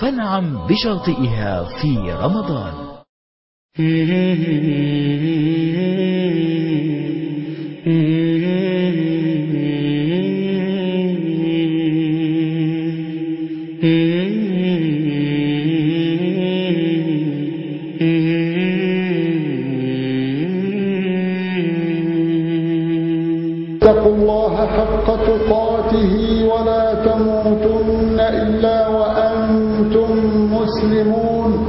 فانعم بشاطئها في رمضان. اتقوا الله حق تقاته ولا تموتن إلا وأنتم مسلمون.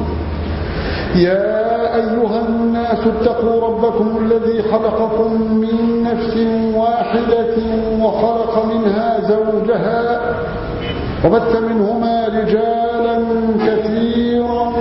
يا أيها الناس اتقوا ربكم الذي خلقكم من نفس واحدة وخلق منها زوجها وبث منهما رجالا كثيرا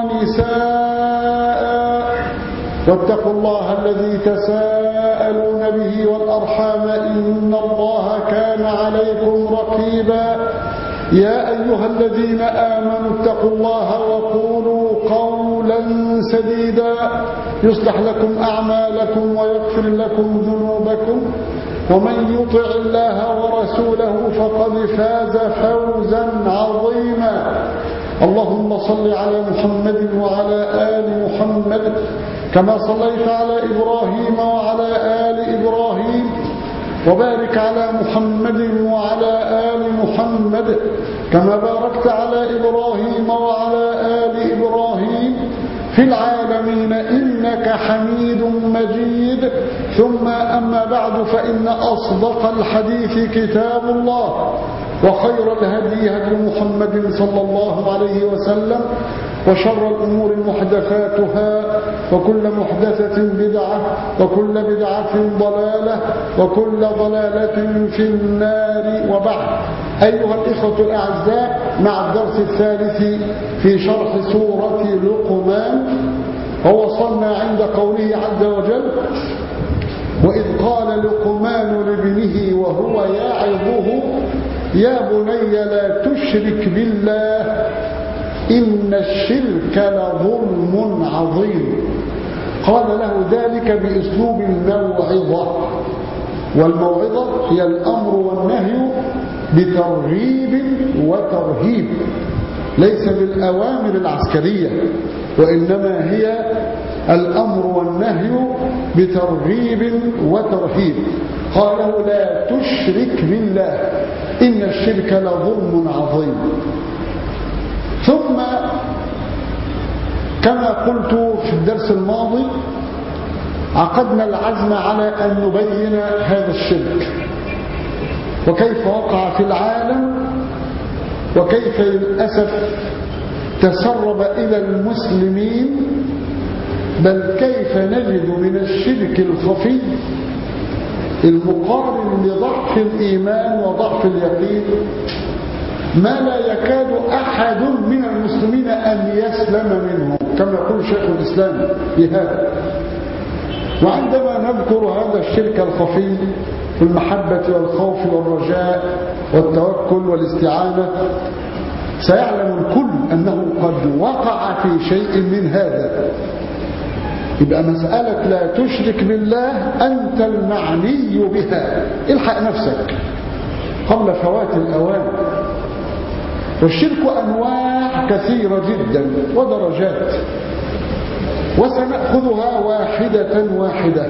ونساء واتقوا الله الذي تساءلون به والأرحام إن الله كان عليكم رقيبا. يا أيها الذين آمنوا اتقوا الله وقولوا قولا سديدا يصلح لكم أعمالكم ويغفر لكم ذنوبكم ومن يطع الله ورسوله فقد فاز فوزا عظيما. اللهم صل على محمد وعلى آل محمد كما صليت على إبراهيم وعلى آل إبراهيم وبارك على محمد وعلى آل محمد كما باركت على إبراهيم وعلى آل إبراهيم في العالمين إنك حميد مجيد. ثم أما بعد فإن أصدق الحديث كتاب الله وخير الهدي هدي محمد صلى الله عليه وسلم وشر الأمور محدثاتها وكل محدثة بدعة وكل بدعة ضلالة وكل ضلالة في النار. وبعد، أيها الإخوة الأعزاء، مع الدرس الثالث في شرح سورة لقمان، ووصلنا عند قوله عز وجل: وإذ قال لقمان لابنه وهو يعظه يا بني لا تشرك بالله إن الشرك لظلم عظيم. قال له ذلك بأسلوب الموعظة، والموعظة هي الأمر والنهي بترغيب وترهيب، ليس بالأوامر العسكرية، وإنما هي الأمر والنهي بترغيب وترهيب. قال له لا تشرك بالله إن الشرك لظلم عظيم. ثم كما قلت في الدرس الماضي عقدنا العزم على أن نبين هذا الشرك وكيف وقع في العالم وكيف للأسف تسرب إلى المسلمين، بل كيف نجد من الشرك الخفي المقارن لضعف الإيمان وضعف اليقين ما لا يكاد أحد من المسلمين أن يسلم منه، كما يقول شيخ الإسلام بهذا. وعندما نذكر هذا الشرك الخفي في المحبة والخوف والرجاء والتوكل والاستعانة سيعلم الكل أنه قد وقع في شيء من هذا. يبقى مسألة لا تشرك بالله أنت المعني بها، الحق نفسك قبل فوات الأوان. والشرك أنواع كثيرة جدا ودرجات، وسنأخذها واحدة واحدة.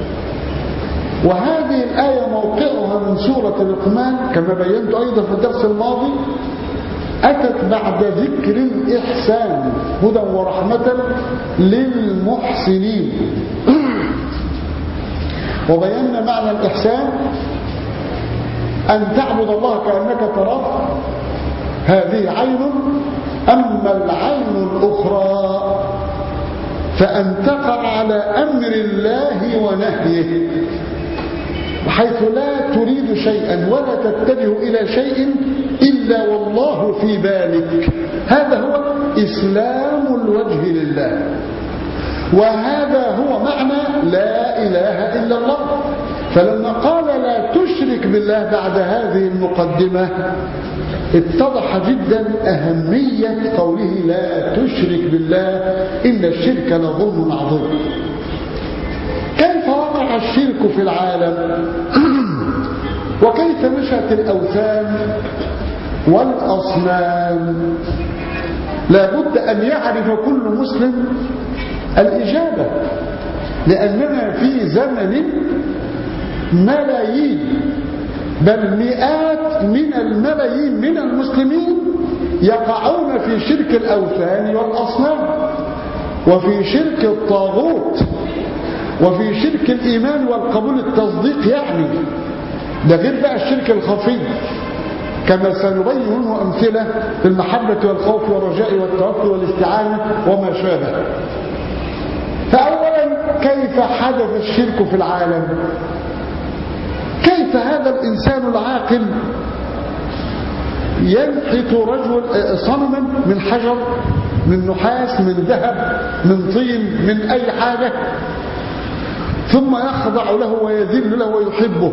وهذه الآية موقعها من سورة لقمان كما بينت أيضا في الدرس الماضي، أتت بعد ذكر الإحسان هدى ورحمة للمحسنين. وبينا معنى الإحسان أن تعبد الله كأنك تراه، هذه عين. أما العين الأخرى فأن تقع على أمر الله ونهيه، بحيث لا تريد شيئا ولا تتجه إلى شيء إلا والله في بالك. هذا هو إسلام الوجه لله، وهذا هو معنى لا إله إلا الله. فلما قال لا تشرك بالله بعد هذه المقدمة اتضح جدا أهمية قوله لا تشرك بالله إن الشرك لظلم عظيم. كيف وقع الشرك في العالم؟ وكيف نشأت الأوثان والأصنام؟ لابد أن يعرف كل مسلم الإجابة، لأننا في زمن ملايين بل مئات من الملايين من المسلمين يقعون في شرك الأوثان والأصنام، وفي شرك الطاغوت، وفي شرك الإيمان والقبول التصديق، يعني ده غير بقى الشرك الخفي كما سنبين منه أمثلة في المحبة والخوف والرجاء والتوكل والاستعانة وما شابه. فأولا، كيف حدث الشرك في العالم؟ كيف هذا الإنسان العاقل ينحت رجل صنما من حجر، من نحاس، من ذهب، من طين، من أي حاجة، ثم يخضع له ويذل له ويحبه؟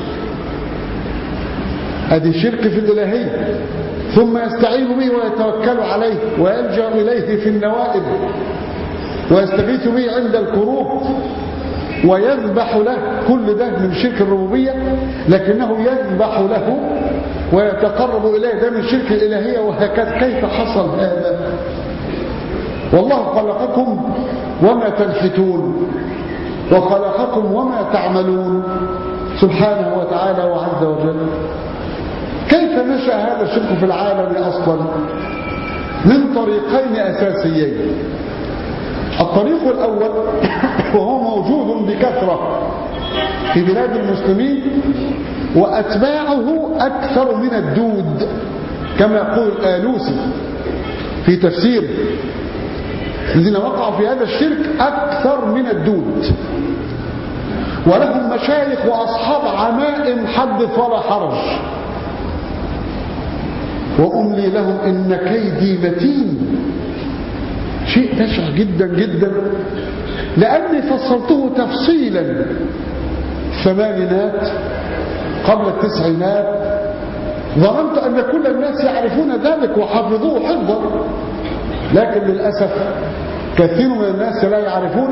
هذه شرك في الإلهية. ثم يستعين به ويتوكل عليه ويلجأ إليه في النوائب ويستغيث به عند الكروب ويذبح له. كل ده من شرك الربوبية، لكنه يذبح له ويتقرب إليه، ده من شرك الإلهية. وهكذا كيف حصل هذا؟ والله خلقكم وما تنحتون وخلقكم وما تعملون سبحانه وتعالى وعز وجل. كيف نشأ هذا الشرك في العالم أصلا؟ من طريقين أساسيين. الطريق الأول وهو موجود بكثرة في بلاد المسلمين وأتباعه أكثر من الدود، كما يقول الآلوسي في تفسيره: الذين وقعوا في هذا الشرك أكثر من الدود، ولهم مشايخ وأصحاب عمائم حدث ولا حرج، وأملي لهم إن كيدي متين. شيء بشع جدا جدا، لأني فصلته تفصيلا الثمانينات قبل التسعينات. ظننت أن كل الناس يعرفون ذلك وحفظوه حفظا، لكن للأسف كثير من الناس لا يعرفون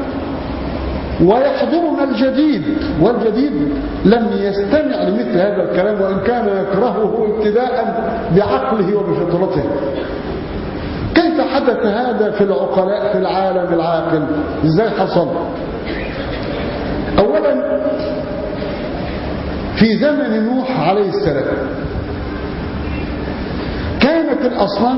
ويحضرون الجديد، والجديد لم يستمع لمثل هذا الكلام، وإن كان يكرهه ابتداء بعقله وبفطرته. كيف حدث هذا في العقلاء في العالم العاقل؟ ازاي حصل؟ اولا، في زمن نوح عليه السلام كانت الاصنام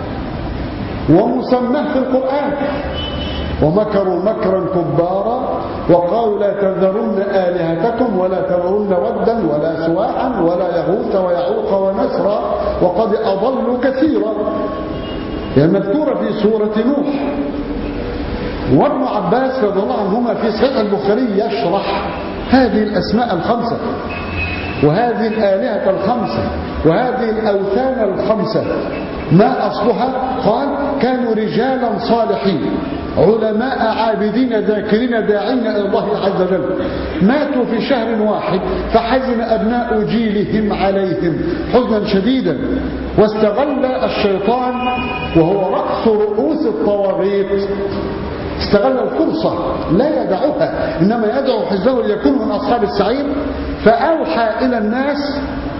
ومسماه في القرآن: ومكروا مكرا كبارا وقالوا لا تذرن آلهتكم ولا تذرن ودا ولا سواعا ولا يغوث ويعوق ونسرا وقد أضلوا كثيرا. يعني مذكورة في سورة نوح. وابن عباس رضي الله عنهما في صحيح البخاري يشرح هذه الأسماء الخمسة وهذه الآلهة الخمسة وهذه الأوثان الخمسة ما أصلها. قال: كانوا رجالا صالحين علماء عابدين ذاكرين داعين إلى الله عز وجل، ماتوا في شهر واحد فحزن أبناء جيلهم عليهم حزنا شديدا، واستغل الشيطان وهو رأس رؤوس الطواغيت، استغل الفرصة لا يدعوها، إنما يدعو حزبه ليكونوا من أصحاب السعير. فأوحى إلى الناس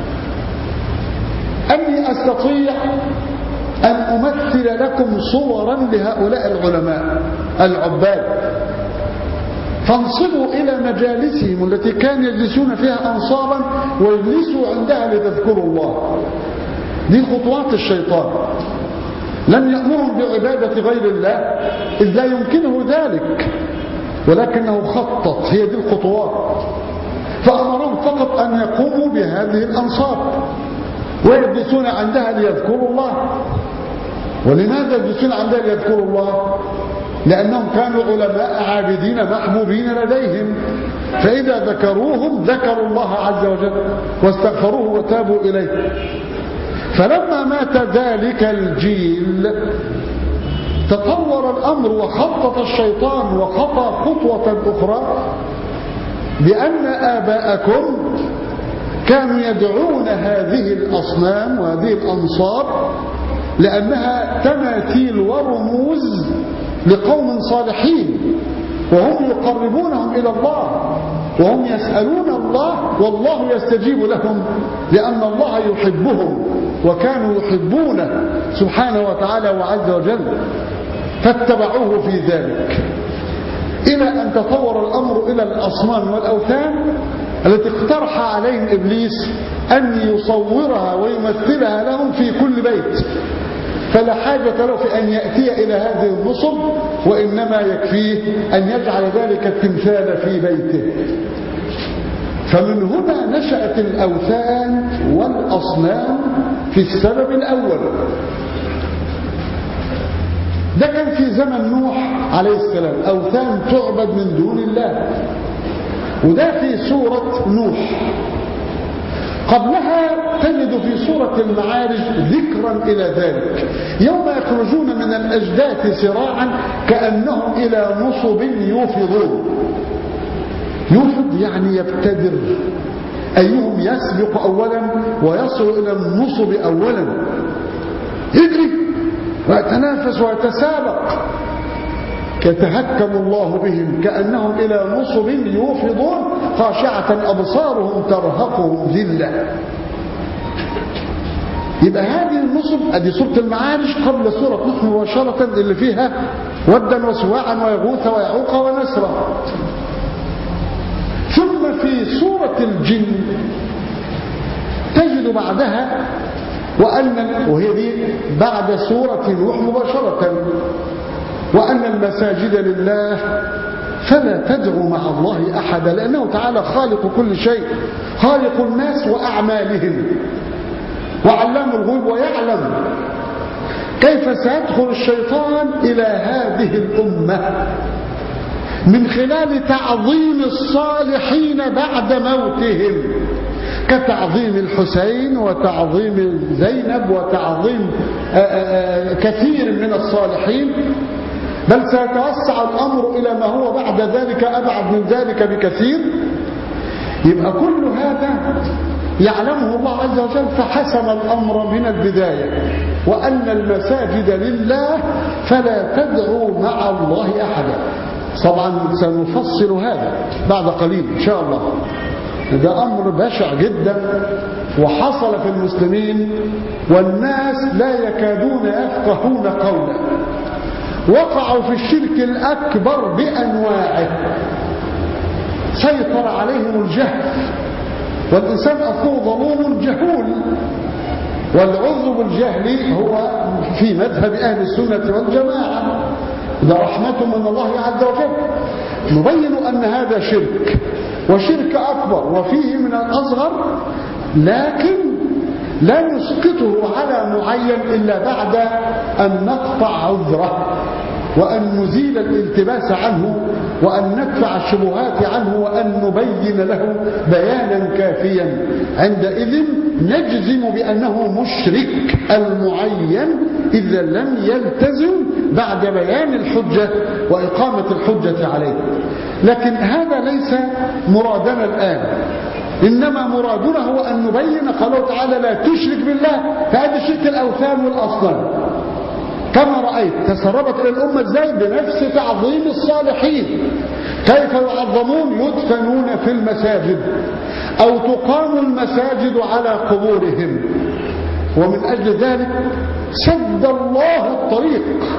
أني أستطيع أن أمثل لكم صورا لهؤلاء العلماء العباد، فانصبوا إلى مجالسهم التي كانوا يجلسون فيها أنصابا ويجلسوا عندها لتذكروا الله. دي خطوات الشيطان. لم يأمرهم بعبادة غير الله إذ لا يمكنه ذلك، ولكنه خطط، هي دي الخطوات. فأمرهم فقط أن يقوموا بهذه الأنصاب ويجلسون عندها ليذكروا الله. ولماذا يجلسون عندها ليذكروا الله؟ لأنهم كانوا علماء عابدين محبوبين لديهم، فإذا ذكروهم ذكروا الله عز وجل واستغفروه وتابوا إليه. فلما مات ذلك الجيل تطور الأمر وخطط الشيطان وخطى خطوة أخرى، بأن آباءكم كانوا يدعون هذه الأصنام وهذه الأنصاب لأنها تماثيل ورموز لقوم صالحين، وهم يقربونهم إلى الله. وهم يسألون الله والله يستجيب لهم لأن الله يحبهم وكانوا يحبونه سبحانه وتعالى وعز وجل، فاتبعوه في ذلك، إلى أن تطور الأمر إلى الأصنام والأوثان التي اقترح عليهم إبليس أن يصورها ويمثلها لهم في كل بيت، فلا حاجة له في أن يأتي إلى هذه النصب، وإنما يكفيه أن يجعل ذلك التمثال في بيته. فمن هنا نشأت الأوثان والأصنام في السبب الأول. ده كان في زمن نوح عليه السلام، أوثان تعبد من دون الله، وده في سورة نوح. قبلها تجد في سورة المعارج ذكرا إلى ذلك، يوم يخرجون من الأجداث سراعا كأنهم إلى نصب يوفضون. يوفض يعني يبتدر، أيهم يسبق أولا ويصل إلى النصب أولا، يجري ويتنافس ويتسابق. يتهكم الله بهم كأنهم إلى نصب يوفضون خاشعة أبصارهم ترهقهم ذلة. يبقى هذه النصب ادي سورة المعارج قبل سورة نوح مباشرة، اللي فيها ودا وسواعا ويغوث ويعوق ونسرا. ثم في سورة الجن تجد بعدها وهي دي بعد سورة نوح مباشرة، وأن المساجد لله فلا تدعوا مع الله أحدا، لأنه تعالى خالق كل شيء، خالق الناس وأعمالهم وعلام الغيب، ويعلم كيف سيدخل الشيطان إلى هذه الأمة من خلال تعظيم الصالحين بعد موتهم، كتعظيم الحسين وتعظيم زينب وتعظيم كثير من الصالحين، بل سيتوسع الأمر إلى ما هو بعد ذلك أبعد من ذلك بكثير. يبقى كل هذا يعلمه الله عز وجل، فحسم الأمر من البداية، وأن المساجد لله فلا تدعوا مع الله أحدا. طبعا سنفصل هذا بعد قليل إن شاء الله. ده أمر بشع جدا وحصل في المسلمين، والناس لا يكادون يفقهون قولا، وقعوا في الشرك الأكبر بأنواعه، سيطر عليهم الجهل، والإنسان أصله ظلوم جهول، والعذر بالجهل هو في مذهب أهل السنة والجماعة، ده رحمة من الله عز وجل. نبين أن هذا شرك، وشرك أكبر وفيه من الأصغر، لكن لا نسقطه على معين إلا بعد أن نقطع عذره، وأن نزيل الالتباس عنه، وأن ندفع الشبهات عنه، وأن نبين له بيانا كافيا. عندئذ نجزم بأنه مشرك المعين إذا لم يلتزم بعد بيان الحجة وإقامة الحجة عليه. لكن هذا ليس مرادنا الآن، إنما مرادنا هو أن نبين قوله تعالى لا تشرك بالله، فهذا شرك الأوثان والأصنام كما رأيت تسربت إلى الأمة ازاي؟ بنفس تعظيم الصالحين، كيف يعظمون؟ يدفنون في المساجد أو تقام المساجد على قبورهم. ومن أجل ذلك سد الله الطريق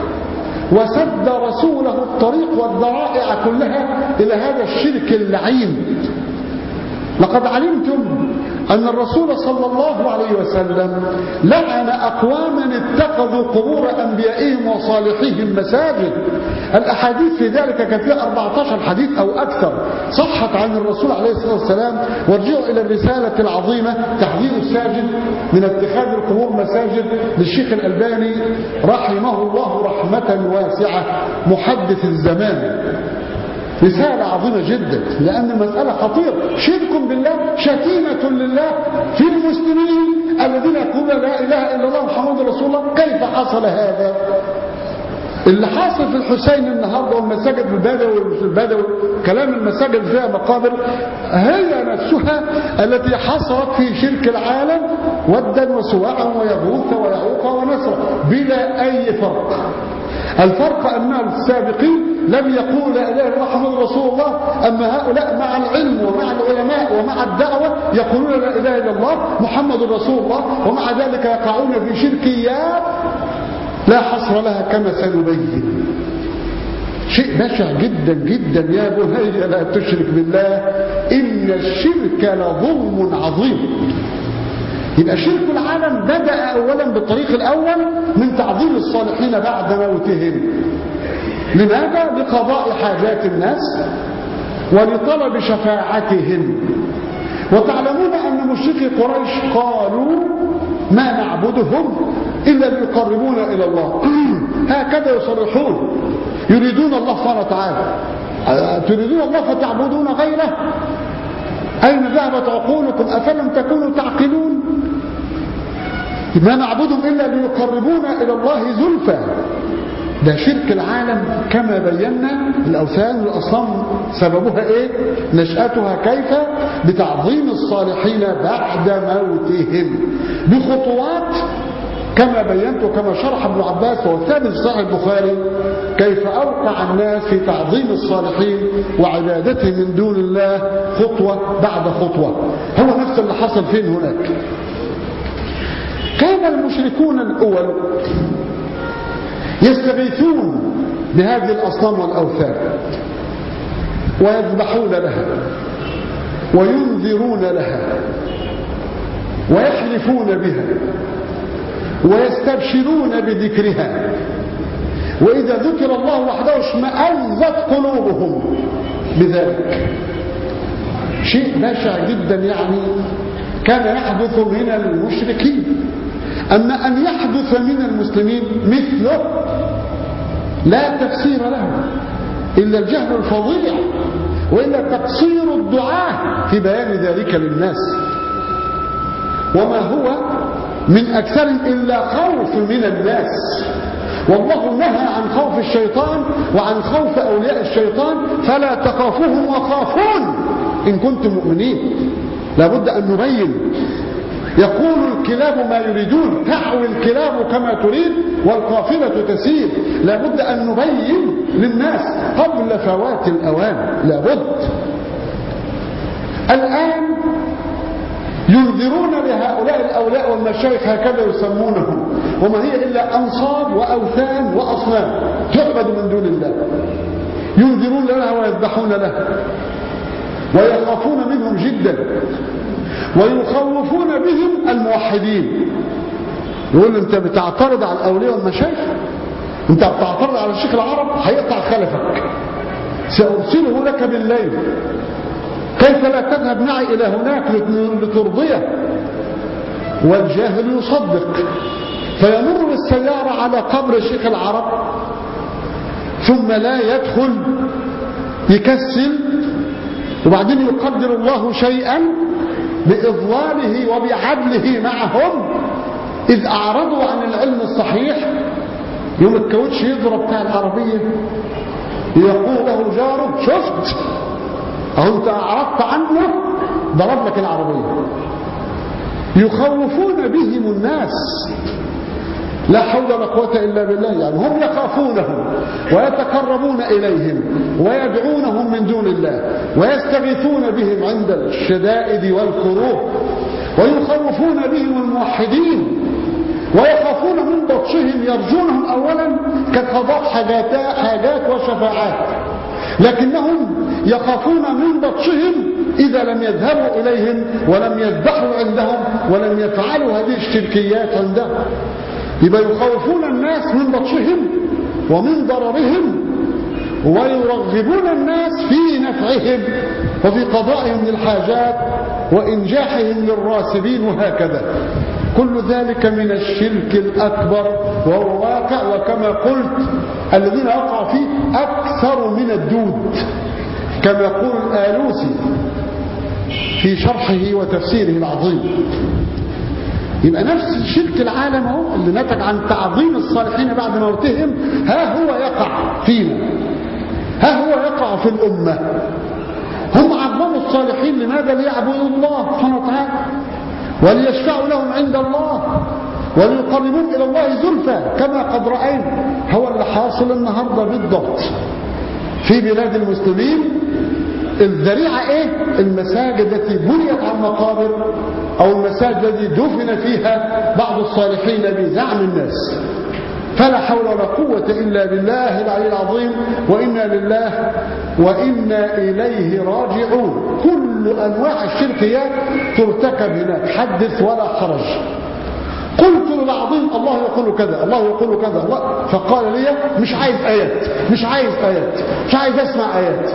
وسد رسوله الطريق والذرائع كلها إلى هذا الشرك اللعين. لقد علمتم أن الرسول صلى الله عليه وسلم لعن أقواما اتخذوا قبور أنبيائهم وصالحيهم مساجد. الأحاديث في ذلك كان فيها 14 حديث أو أكثر صحت عن الرسول عليه الصلاة والسلام. وارجعوا إلى الرسالة العظيمة تحذير الساجد من اتخاذ القبور مساجد للشيخ الألباني رحمه الله رحمة واسعة محدث الزمان، رسالة عظيمة جدا، لأن المسألة خطيرة. شرك بالله، شتيمة لله في المسلمين الذين يقولون لا إله إلا الله محمد رسول الله. كيف حصل هذا؟ اللي حاصل في الحسين النهارده والمساجد البدوي كلام المساجد فيها مقابر هي نفسها التي حصلت في شرك العالم ودا وسواعا ويغوث ويعوق ونسرا بلا أي فرق. الفرق أن السابقين لم يقول لا إله إلا الله محمد رسول الله. أما هؤلاء مع العلم ومع العلماء ومع الدعوة يقولون لا إله إلا الله محمد رسول الله، ومع ذلك يقعون في شركيات لا حصر لها كما سنبين. شيء بشع جدا جدا يا بني لا تشرك بالله إن الشرك لظلم عظيم. يبقى شرك العالم بدأ أولا بالطريق الأول من تعظيم الصالحين بعد موتهم. لماذا؟ لقضاء حاجات الناس ولطلب شفاعتهم. وتعلمون أن مشركي قريش قالوا ما نعبدهم إلا ليقربونا إلى الله. هكذا يصرحون، يريدون الله سبحانه وتعالى. تريدون الله فتعبدون غيره؟ أين ذهبت عقولكم؟ أفلم تكونوا تعقلون؟ ما نعبدهم إلا ليقربونا إلى الله زلفى. ده شرك العالم كما بينا. الأوثان والأصنام سببها إيه؟ نشأتها كيف؟ بتعظيم الصالحين بعد موتهم بخطوات كما بينت وكما شرح ابن عباس والثابت في صحيح البخاري كيف أوقع الناس في تعظيم الصالحين وعبادتهم من دون الله خطوة بعد خطوة. هو نفس اللي حصل فين هناك. كان المشركون الأول يستغيثون بهذه الأصنام والأوثان ويذبحون لها وينذرون لها ويحلفون بها ويستبشرون بذكرها، وإذا ذكر الله وحده اشمأزت قلوبهم بذلك. شيء بشع جدا يعني كان يحدث من المشركين. أما أن يحدث من المسلمين مثله لا تفسير له إلا الجهل الفظيع وإلا تقصير الدعاة في بيان ذلك للناس. وما هو من أكثر إلا خوف من الناس. والله نهى عن خوف الشيطان وعن خوف أولياء الشيطان فلا تخافوهم وخافون إن كنتم مؤمنين. لابد أن نبين. يقول الكلاب ما يريدون، تعوي الكلاب كما تريد والقافلة تسير. لابد أن نبين للناس قبل فوات الأوان. لابد. الآن ينذرون لهؤلاء الأولياء والمشايخ هكذا يسمونهم، وما هي إلا أنصاب وأوثان وأصنام تعبد من دون الله. ينذرون لها ويذبحون لها ويخافون منهم جدا ويخوفون بهم الموحدين. يقول أنت بتعترض على الأولياء والمشايخ، أنت بتعترض على الشيخ العرب هيقطع خلفك، سأرسله لك بالليل، كيف لا تذهب معي إلى هناك لترضيه؟ والجاهل يصدق فيمر بالسيارة على قبر الشيخ العرب ثم لا يدخل، يكسل، وبعدين يقدر الله شيئا بإضلاله وبعدله معهم إذ أعرضوا عن العلم الصحيح. يوم الكاوتش يضرب بتاع العربية يقول له جاره شفت أهو أنت أعرضت عنه ضرب لك العربية. يخوفون بهم الناس لا حول ولا قوة إلا بالله. يعني هم يخافونهم ويتقربون إليهم ويدعونهم من دون الله ويستغيثون بهم عند الشدائد والكروب ويخوفون بهم الموحدين ويخافون من بطشهم. يرجونهم أولا كقضاء حاجات وشفاعات، لكنهم يخافون من بطشهم إذا لم يذهبوا إليهم ولم يذبحوا عندهم ولم يفعلوا هذه الشركيات عندهم. يبقى يخوفون الناس من بطشهم ومن ضررهم ويرغبون الناس في نفعهم وفي قضائهم للحاجات وإنجاحهم للراسبين وهكذا. كل ذلك من الشرك الأكبر وهو واقع، وكما قلت الذين وقعوا فيه أكثر من الدود كما يقول الآلوسي في شرحه وتفسيره العظيم. يبقى نفس شرك العالم هو اللي نتج عن تعظيم الصالحين بعد موتهم ها هو يقع فينا، ها هو يقع في الأمة. هم عظموا الصالحين لماذا؟ ليعبدوا الله سبحانه وتعالى وليشفعوا لهم عند الله وليقربون إلى الله زلفى كما قد رأينا. هو اللي حاصل النهاردة بالضبط. في بلاد المسلمين الذريعة إيه؟ المساجد التي بنيت على المقابر أو المساجد التي دفن فيها بعض الصالحين بزعم الناس. فلا حول ولا قوة إلا بالله العلي العظيم، وإنا لله وإنا إليه راجعون. كل أنواع الشركيات ترتكب هناك، حدث ولا حرج. قلت لبعضهم الله يقول كذا، الله يقول كذا، الله. فقال لي مش عايز آيات، مش عايز آيات، مش عايز أسمع آيات.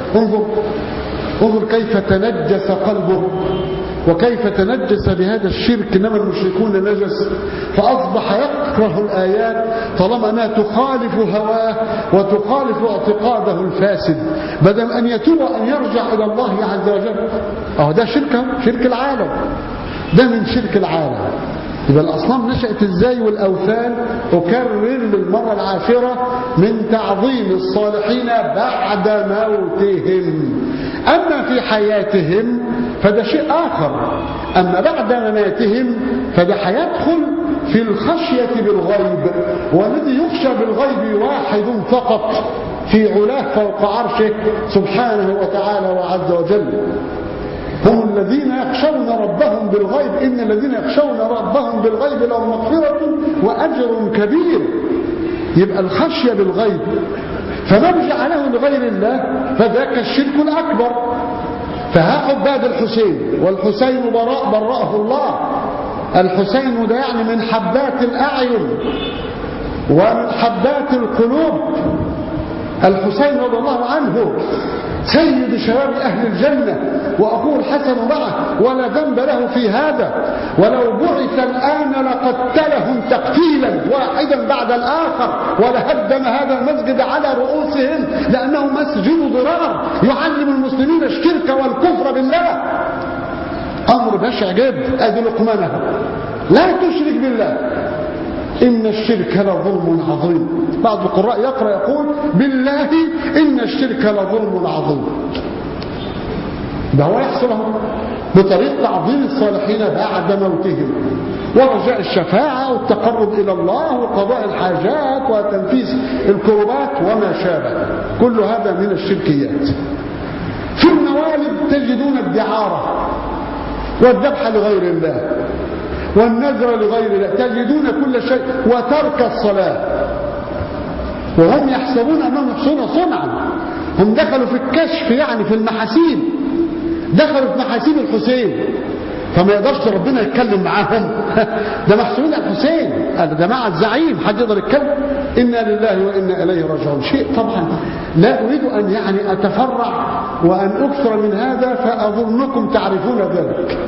انظر كيف تنجس قلبه وكيف تنجس بهذا الشرك. إنما المشركون نجس، فأصبح يكره الآيات طالما أنها تخالف هواه وتخالف اعتقاده الفاسد، بدل أن يتوب أن يرجع إلى الله عز وجل. ده شرك العالم، ده من شرك العالم. يبقى الأصنام نشأت إزاي والأوثان؟ أكرر للمرة العاشرة من تعظيم الصالحين بعد موتهم. أما في حياتهم فده شيء آخر، أما بعد مماتهم فده هيدخل في الخشية بالغيب، والذي يخشى بالغيب واحد فقط في علاه فوق عرشه سبحانه وتعالى وعز وجل، هم الذين يخشون ربهم بالغيب. إن الذين يخشون ربهم بالغيب لهم مغفرة وأجر كبير. يبقى الخشية بالغيب، فمن جعله لغير الله فذاك الشرك الأكبر. فها عباد الحسين، والحسين برأه الله. الحسين ده يعني من حبات الأعين ومن حبات القلوب. الحسين رضي الله عنه سيد شباب أهل الجنة، وأخوه الحسن معه، ولا ذنب له في هذا. ولو بعث الآن لقتلهم تقتيلا واحدا بعد الآخر، ولهدم هذا المسجد على رؤوسهم، لأنه مسجد ضرار يعلم المسلمين الشرك والكفر بالله. أمر بشع جدا. أدي لقمانه، لا تشرك بالله إن الشرك لظلم عظيم. بعض القراء يقرأ يقول بالله إن الشرك لظلم عظيم. ده هو يحصل بطريق تعظيم الصالحين بعد موتهم، ورجاء الشفاعة والتقرب إلى الله وقضاء الحاجات وتنفيذ الكربات وما شابه. كل هذا من الشركيات. في الموالد تجدون الدعارة والذبح لغير الله والنذر لغير الله، تجدون كل شيء، وترك الصلاة، وهم يحسبون أنهم يحسنون صنعا. هم دخلوا في الكشف، يعني في المحاسين، دخلوا في محاسين الحسين، فما يقدرش ربنا يتكلم معاهم. ده محسوبين الحسين، ده مع الزعيم، حد يقدر يتكلم؟ إنا لله وإنا إليه راجعون. شيء طبعا لا أريد أن يعني أتفرع وأن أكثر من هذا، فأظنكم تعرفون ذلك.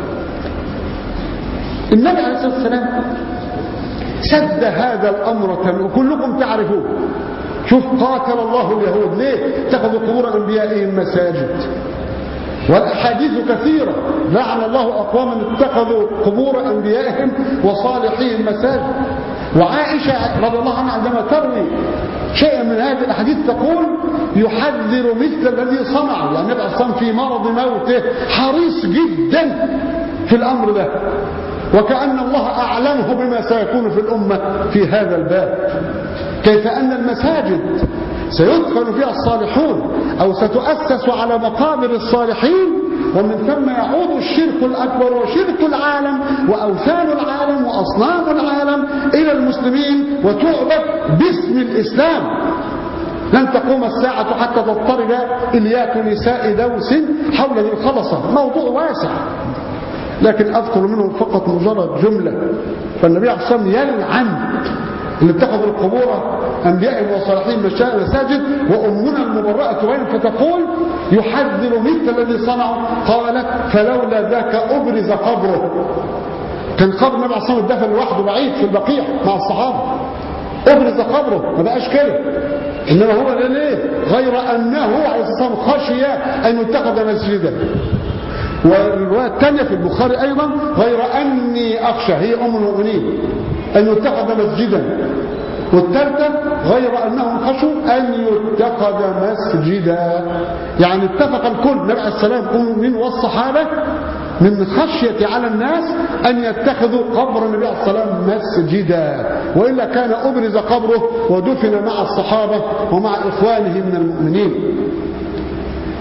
النبي عليه الصلاة والسلام سد هذا الأمر وكلكم تعرفون. شوف قاتل الله اليهود ليه اتخذوا قبور أنبيائهم مساجد، والأحاديث كثيرة. لعن الله أقواما اتخذوا قبور أنبيائهم وصالحين مساجد. وعائشة رضي الله عنها عندما تروي شيئا من هذه الأحاديث تقول يحذر مثل الذي صنعه، يعني النبي أصلا في مرض موته حريص جدا في الأمر ده، وكأن الله أعلمه بما سيكون في الأمة في هذا الباب. كيف أن المساجد سيدفن فيها الصالحون أو ستؤسس على مقابر الصالحين، ومن ثم يعود الشرك الأكبر وشرك العالم وأوثان العالم وأصنام العالم إلى المسلمين وتعبد باسم الإسلام. لن تقوم الساعة حتى تضطرب إليات نساء دوس حول ذي الخلصة. موضوع واسع، لكن أذكر منه فقط مجرد جملة. فالنبي عليه الصلاة والسلام يلعن اللي اتخذوا القبور أنبيائهم وصالحين مساجد، وأمنا المبرأة بين فتقول يحذر مثل الذي صنعوا. قالت فلولا ذاك أبرز قبره. كان قبر النبي عليه الصلاة والسلام اتدفن لوحده بعيد في البقيع مع الصحابة، أبرز قبره، ما بقاش كده. إنما هو ليه؟ غير أنه عليه الصلاة والسلام خشي أن يتخذ مسجدا. والرواية الثانية في البخاري أيضا غير أني أخشى، هي أم المؤمنين، أن يتخذ مسجدا. والثالثة غير أنهم خشوا أن يتخذ مسجدا. يعني اتفق الكل، النبي عليه السلام المؤمنين والصحابة من خشية على الناس أن يتخذوا قبر النبي عليه السلام مسجدا، وإلا كان أبرز قبره ودفن مع الصحابة ومع إخوانه من المؤمنين.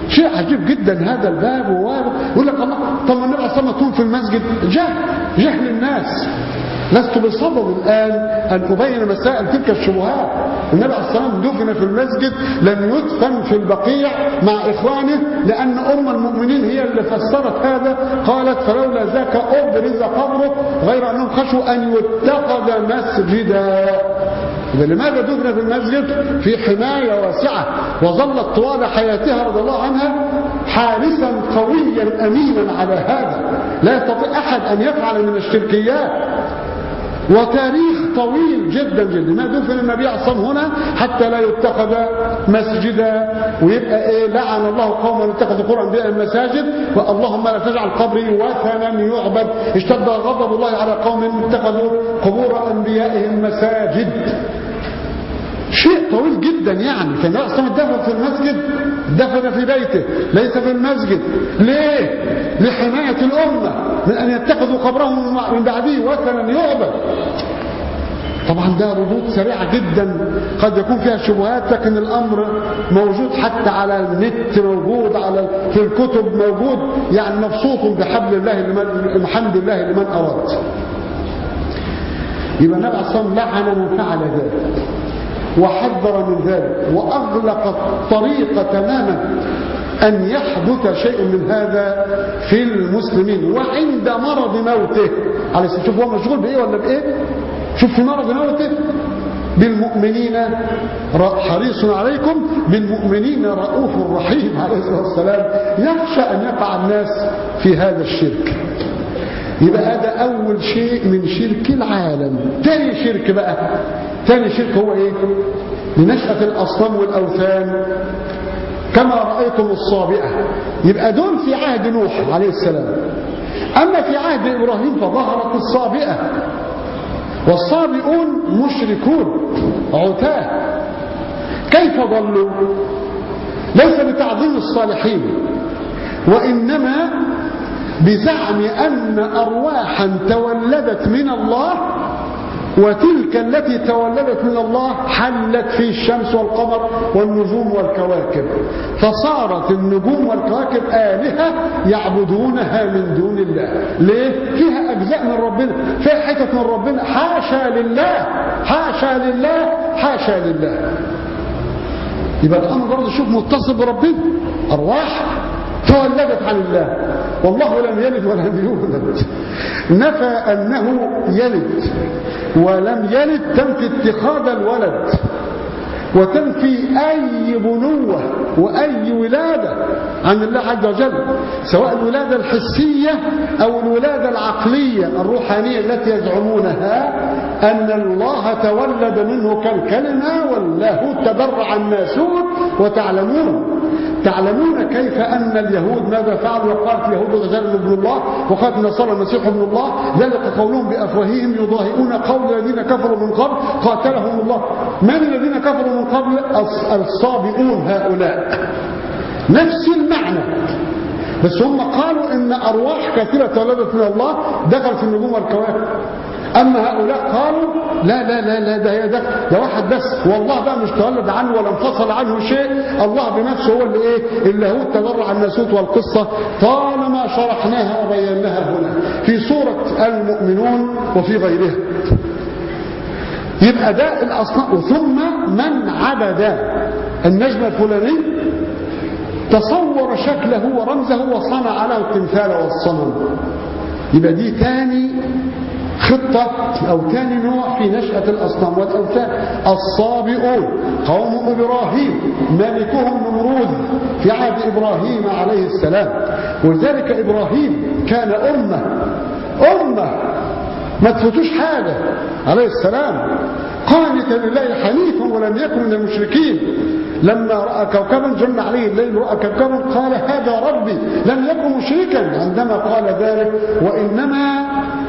شيء عجيب جدا هذا الباب. ويقول لك الله، طب ما النبي عليه الصلاة والسلام في المسجد؟ جهل الناس. لست بصدد الآن أن أبين مسائل تلك الشبهات. النبي عليه الصلاة والسلام دفن في المسجد، لم يدفن في البقيع مع إخوانه، لأن أم المؤمنين هي اللي فسرت هذا، قالت فلولا ذاك أبرز قبره، غير أنهم خشوا أن يتخذ مسجدا. لماذا دفن في المسجد؟ في حماية واسعة، وظلت طوال حياتها رضي الله عنها حارسا قويا أمينا على هذا، لا يستطيع أحد أن يفعل من الشركيات. وتاريخ طويل جدا جدا. ما دفن النبي عليه الصلاة والسلام هنا حتى لا يتخذ مسجدا، ويبقى ايه؟ لعن الله قوما اتخذوا قرآن بها المساجد، واللهم لا تجعل قبري وثنا يعبد. اشتد غضب الله على قوم اتخذوا قبور انبيائهم مساجد. شيء طويل جدا يعني. فالنبي عليه الصلاة والسلام دفن في المسجد، دفن في بيته ليس في المسجد. ليه؟ لحماية الأمة من أن يتخذوا قبرهم من بعده وثنا يعبد. طبعا ده ردود سريعة جدا قد يكون فيها شبهات، لكن الأمر موجود حتى على النت، موجود في الكتب، موجود يعني مبسوط بحبل الله الحمد لله لمن أراد. يبقى النبي عليه الصلاة والسلام لعن من فعل ذلك وحذر من ذلك، وأغلق الطريق تماما أن يحدث شيء من هذا في المسلمين. وعند مرض موته عليه السلام، شوف هو مشغول بإيه ولا بإيه؟ شوف في مرض موته، بالمؤمنين حريص عليكم بالمؤمنين رؤوف رحيم عليه الصلاة والسلام، يخشى أن يقع الناس في هذا الشرك. يبقى هذا أول شيء من شرك العالم. تاني شرك بقى، تاني شرك هو إيه؟ لنشأة الأصنام والأوثان كما رأيتم الصابئة. يبقى دول في عهد نوح عليه السلام. أما في عهد إبراهيم فظهرت الصابئة، والصابئون مشركون عتاه. كيف ضلوا؟ ليس بتعظيم الصالحين، وإنما بزعم أن أرواحا تولدت من الله، وتلك التي تولدت من الله حلت في الشمس والقمر والنجوم والكواكب، فصارت النجوم والكواكب آلهة يعبدونها من دون الله. ليه؟ فيها أجزاء من ربنا، فيها حتت من ربنا. حاشا لله، حاشا لله، حاشا لله. يبقى الأمر برضه شوف متصل بربنا، أرواح تولدت عن الله، والله لم يلد ولم يولد. نفى أنه يلد، ولم يلد تنفي اتخاذ الولد، وتنفي أي بنوة وأي ولادة عن الله عز وجل، سواء الولادة الحسية أو الولادة العقلية الروحانية التي يزعمونها أن الله تولد منه كالكلمة واللاهوت تبرع الناسوت. تعلمون كيف أن اليهود ماذا فعلوا؟ وقالت اليهود غزال ابن الله، وقالت النصارى المسيح ابن الله، ذلك قولهم بأفواههم يضاهئون قول الذين كفروا من قبل قاتلهم الله. من الذين كفروا من قبل؟ الصابئون هؤلاء. نفس المعنى، بس هم قالوا إن أرواح كثيرة تولدت من الله دخلت في النجوم والكواكب. أما هؤلاء قالوا لا لا لا لا، ده واحد بس، والله بقى مش تولد عنه ولا انفصل عنه شيء، الله بنفسه هو اللي ايه؟ اللاهوت تبرع الناسوت. والقصة طالما شرحناها وبيناها هنا في سورة المؤمنون وفي غيرها. يبقى ده الأصنام. ثم من عبد النجم الفلاني تصور شكله ورمزه وصنع له التمثال والصنم. يبقى دي ثاني خطة أو ثاني نوع في نشأة الأصنام والأوثان. الصابئون قوم إبراهيم ملكهم نمرود في عهد إبراهيم عليه السلام. ولذلك إبراهيم كان أمة ما تفوتوش حاجة عليه السلام، قانتا لله حنيفا ولم يكن من المشركين. لما رأى كوكبا جن عليه الليل رأى كوكبا قال هذا ربي، لم يكن مشركا عندما قال ذلك، وإنما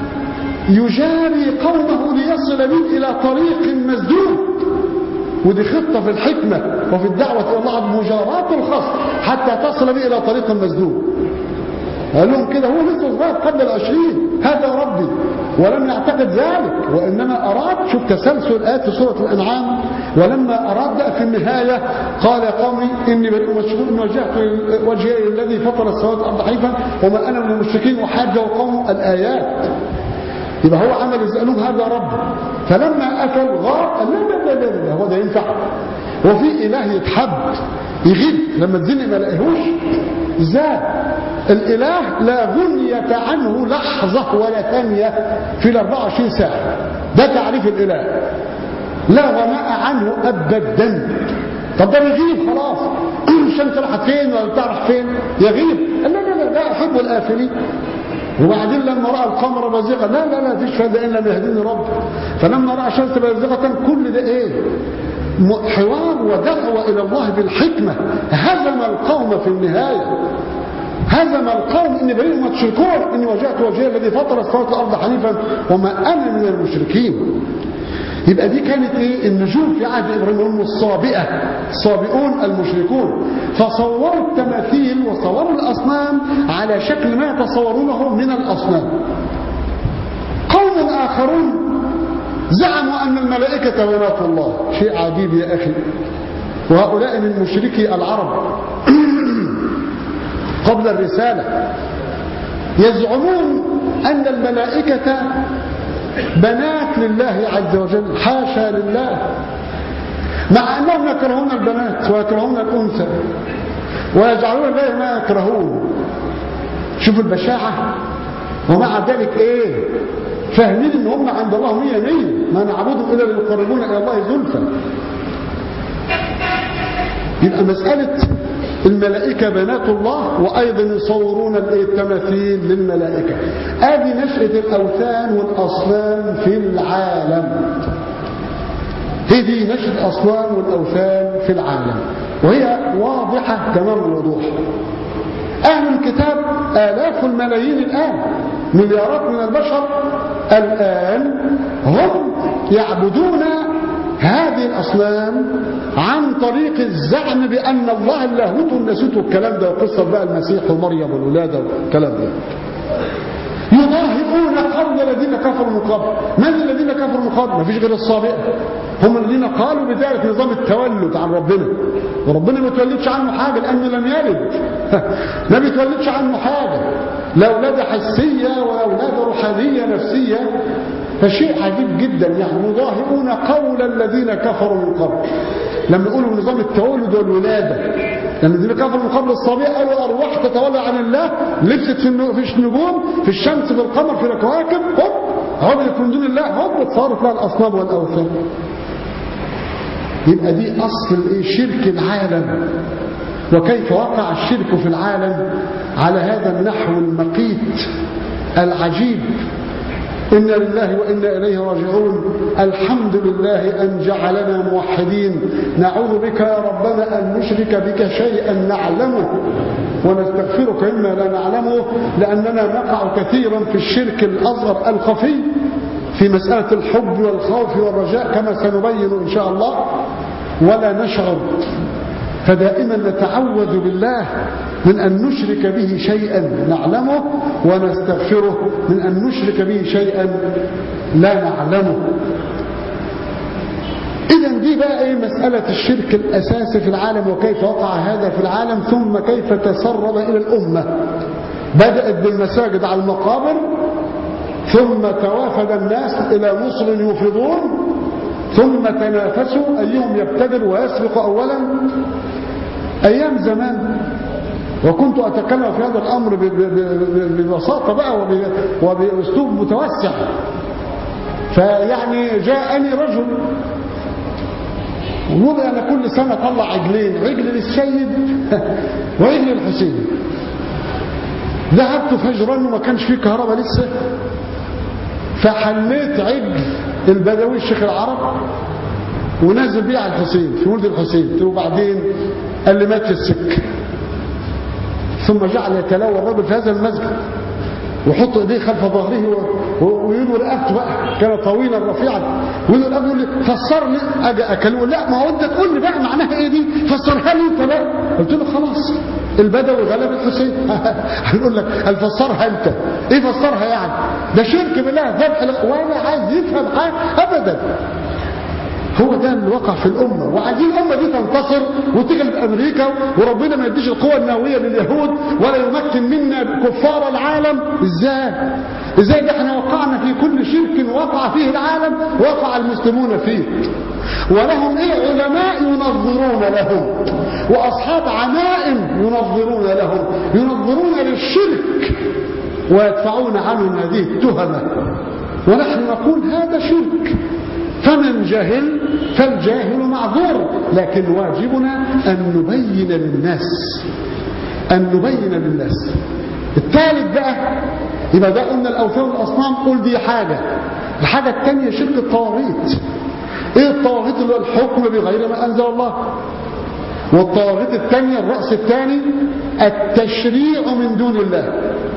يجاري قومه ليصل بهم إلى طريق مسدود. ودي خطة في الحكمة وفي الدعوة إلى الله، مجاراة الخصم حتى تصل به إلى طريق مسدود. قال لهم كده، هو لسه صغير قبل 20، هذا ربي، ولم يعتقد ذلك، وإنما أراد. شوف تسلسل آيات في سورة الأنعام ولما أراد في النهاية قال يا قومي إني بريء من وجهت وجهي الذي فطر السماوات والأرض حنيفا وما أنا من المشركين وحاجه قومه الآيات. يبقى هو عمل يسألون هذا رب، فلما أكل غار قال لا لا لا لا هو ده ينفع؟ هو في إله يتحب يغيب لما تزنق ما لاقيهوش؟ ازاي؟ الإله لا غنية عنه لحظة ولا ثانية في 24 ساعة، ده تعريف الإله، لا غناء عنه أبدا. طب ده يغيب خلاص، الشمس راحت فين ولا بتعرف فين؟ يغيب. لا لا لا لا أحب الآفلين. وبعدين لما رأى القمر بازغا لا لا لا فيش فايدة إن لم يهديني رب. فلما رأى الشمس بازغة كل ده إيه؟ حوار ودعوة إلى الله بالحكمة. هزم القوم في النهاية، هزم القوم إني بريء مما تشركون إني وجهت وجهي الذي فطر السماوات والأرض حنيفا وما أنا من المشركين. يبقى دي كانت ايه؟ النجوم في عهد ابراهيم هم الصابئه، الصابئون المشركون، فصوروا التماثيل وصوروا الاصنام على شكل ما يتصورونه من الاصنام. قوم اخرون زعموا ان الملائكه بنات الله، شيء عجيب يا اخي. وهؤلاء من مشركي العرب قبل الرساله يزعمون ان الملائكه بنات لله عز وجل، حاشا لله، مع أنهم يكرهون البنات ويكرهون الأنثى ويجعلون الله ما يكرهون. شوفوا البشاعة. ومع ذلك إيه؟ فاهمين إن هم عند الله 100 ما نعبدهم إلا ليقربونا إلى الله زلفى. يبقى مسألة الملائكة بنات الله، وأيضا يصورون التماثيل للملائكة. هذه نشأة الأوثان والأصنام في العالم. هذه نشأة الأصنام والأوثان في العالم، وهي واضحة تمام الوضوح. أهل الكتاب آلاف الملايين الآن، مليارات من البشر الآن هم يعبدون هذه الأصنام عن طريق الزعم بأن الله اللاهوت والناسوت والكلام ده، وقصة بقى المسيح ومريم والولادة والكلام ده. يضاهئون قول الذين كفروا من قبل. من الذين كفروا من قبل؟ ما فيش غير الصابئة، هم الذين قالوا بذلك نظام التولد عن ربنا، وربنا ما تولدش عنه حاجة لأنه لم يلد ما بيتولدش عنه حاجة، لا ولادة حسية ولا ولادة روحانية نفسية. فشيء عجيب جدا، يعني يضاهئون قول الذين كفروا من قبل لما يقولوا نظام التولد والولادة. لأن الذين كفروا من قبل الصبيح قالوا أرواح تتولى عن الله، لبست في النجوم، في الشمس، في القمر، في الكواكب، عبدت من دون الله، صارت لها الأصنام والأوثان. يبقى دي أصل شرك العالم. وكيف وقع الشرك في العالم على هذا النحو المقيت العجيب. إنا لله وإنا إليه راجعون. الحمد لله أن جعلنا موحدين، نعوذ بك يا ربنا أن نشرك بك شيئا نعلمه ونستغفرك مما لا نعلمه، لأننا نقع كثيرا في الشرك الأصغر الخفي في مسألة الحب والخوف والرجاء كما سنبين إن شاء الله، ولا نشعر. فدائما نتعوذ بالله من أن نشرك به شيئا نعلمه، ونستغفره من أن نشرك به شيئا لا نعلمه. إذن دي بقى مسألة الشرك الأساسي في العالم، وكيف وقع هذا في العالم، ثم كيف تسرب إلى الأمة. بدأت بالمساجد على المقابر، ثم توافد الناس إلى نصر يوفضون، ثم تنافسوا أيهم يبتدر ويسبق أولا. أيام زمان، وكنت أتكلم في هذا الأمر ببساطة بقى وبأسلوب متوسع. فيعني جاءني رجل وقال أنا كل سنة طلع عجلين، عجل للسيد وعجل للحسين. ذهبت فجرا وما كانش فيه كهرباء لسه، فحليت عجل البدوي الشيخ العرب ونازل بيه على الحسين في ولد الحسين. وبعدين قال لي مات في السكه. ثم جعل يتلوى الرجل في هذا المسجد ويحط ايديه خلف ظهره ويقول رقبته بقى، كان طويلا رفيعا، ويقول له يقول لي فسر لي. اجي اكلمه، لا ما هو انت تقول لي بقى معناها ايه دي، فسرها لي انت بقى. قلت له خلاص البدوي غلب الحسين هنقول لك الفسرها انت. ايه فسرها يعني؟ ده شرك بالله، ذبح ولا عايز يفهم حاجه ابدا. هو ده اللي وقع في الأمة، وعايزين الأمة دي تنتصر وتغلب أمريكا، وربنا ما يديش القوة النووية لليهود ولا يمكن منا كفار العالم. إزاي ده احنا وقعنا في كل شرك وقع فيه العالم وقع المسلمون فيه، ولهم علماء ينظرون لهم، وأصحاب عمائم ينظرون لهم، ينظرون للشرك ويدفعون عنهم هذه التهمة، ونحن نقول هذا شرك. فمن جهل فالجاهل معذور، لكن واجبنا أن نبين للناس. الثالث بقى، يبقى ده قلنا الأوثان والأصنام، قل دي حاجة. الحاجة الثانية شرك الطواغيت. ايه الطواغيت؟ اللي هو الحكم بغير ما أنزل الله. والطواغيت الثانية الرأس الثاني التشريع من دون الله،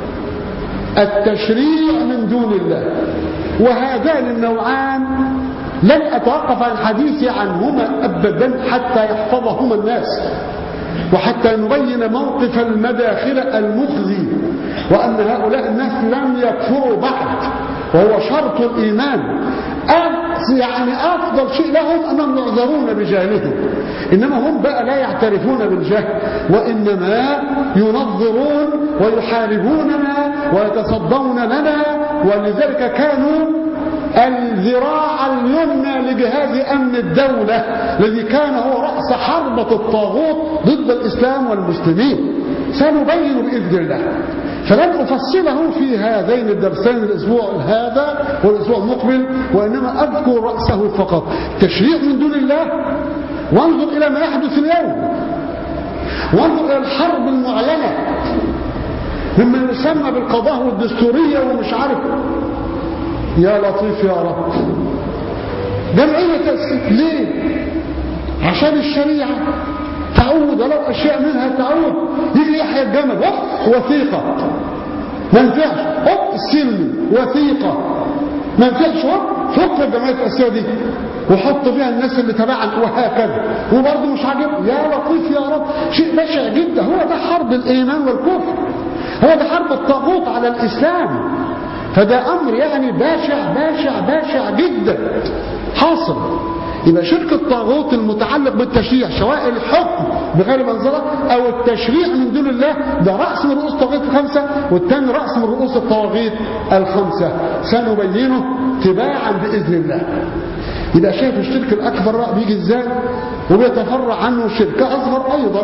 التشريع من دون الله. وهذان النوعان لن أتوقف عن حديثي عنهما أبدا حتى يحفظهما الناس، وحتى نبين موقف المداخلة المخزي، وأن هؤلاء الناس لم يكفروا بعد، وهو شرط الإيمان. يعني أفضل شيء لهم أنهم يعذرون بجهلهم، إنما هم بقى لا يعترفون بالجهل، وإنما ينظرون ويحاربوننا ويتصدون لنا. ولذلك كانوا الذراع اليمنى لجهاز أمن الدولة الذي كان هو رأس حربة الطاغوت ضد الإسلام والمسلمين. سنبين بإذن الله، فلن أفصله في هذين الدرسين، الأسبوع هذا والأسبوع المقبل، وإنما أذكر رأسه فقط. تشريع من دون الله، وانظر إلى ما يحدث اليوم، وانظر إلى الحرب المعلنة مما يسمى بالقضاء والدستورية ومش عارف. يا لطيف يا رب، جمعية تأسيس ليه؟ عشان الشريعة تعود، ولو أشياء منها تعود. يجي يحيى الجمل وثيقة ما ينفعش، السلم وثيقة ما ينفعش، فك الجمعية التأسيسية دي وحط فيها الناس اللي تبعك، وهكذا. وبرضه مش عاجب. يا لطيف يا رب، شيء بشع جدا. هو ده حرب الإيمان والكفر، هو ده حرب الطاغوت على الإسلام. فده أمر يعني باشع باشع باشع جدا حاصل. يبقى شرك الطاغوت المتعلق بالتشريع، سواء الحكم بغير منزلة أو التشريع من دون الله، ده رأس من رؤوس الطواغيت الخمسة، والثاني رأس من رؤوس الطواغيت الخمسة. سنبينه تباعا بإذن الله. يبقى شايف الشرك الأكبر بقى بيجي إزاي، وبيتفرع عنه شرك أصغر أيضا.